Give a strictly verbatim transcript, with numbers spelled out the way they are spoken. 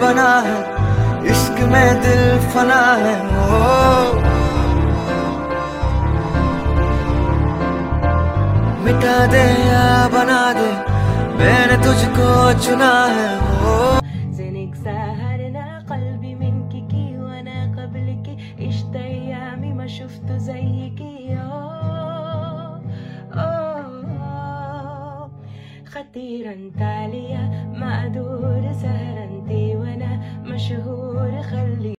बना है, इश्क में दिल फना है। ओ मिटा दे या बना दे, मैंने तुझको चुना है। ओ زينك سهرنا قلبي منكي وانا قبلك عشت ايامي ما شفت زيكي. خطيرا تالية ما أدور سهرا وانا مشهور خلي